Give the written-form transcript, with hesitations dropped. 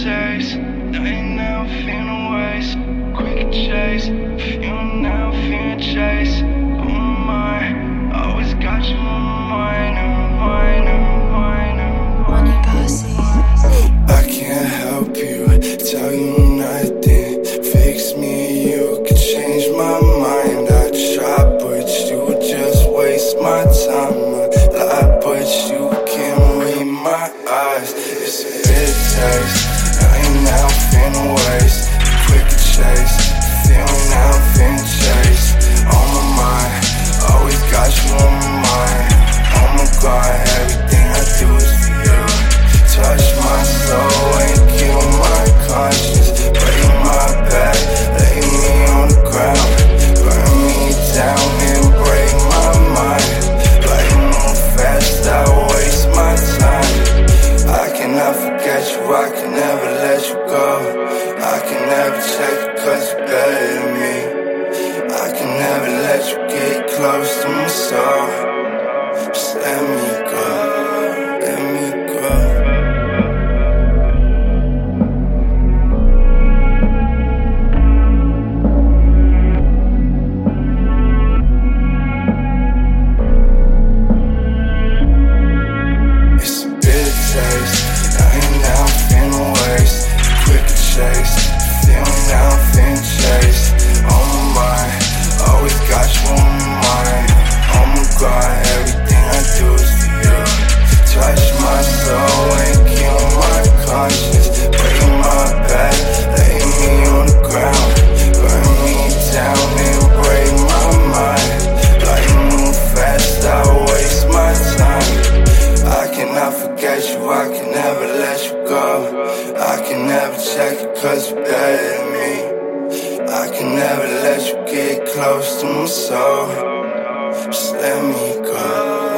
taste. They ain't never finna waste. Quick chase, you never finna chase. On my mind, always got you on my mind, on my mind, on my mind, on my mind. I can't help you, tell you nothing. Fix me, you can change my mind. I try, but you just waste my time. I lie, but you can't read my eyes. It's a bitter taste, I ain't now finna waste. Quick chase, feeling now finna chase. On my mind, always got you on my mind. Oh my God, everything I do is for you. Touch my soul and kill my conscience. Break my back, lay me on the ground. Burn me down and break my mind. Like move fast, I waste my time. I cannot forget you, I can never let you go. I can never check you cause you're better than me. I can never let you get close to my soul. Just let me go, let me go. I can never let you go. I can never check you cause you're better than me. I can never let you get close to my soul. Just let me go.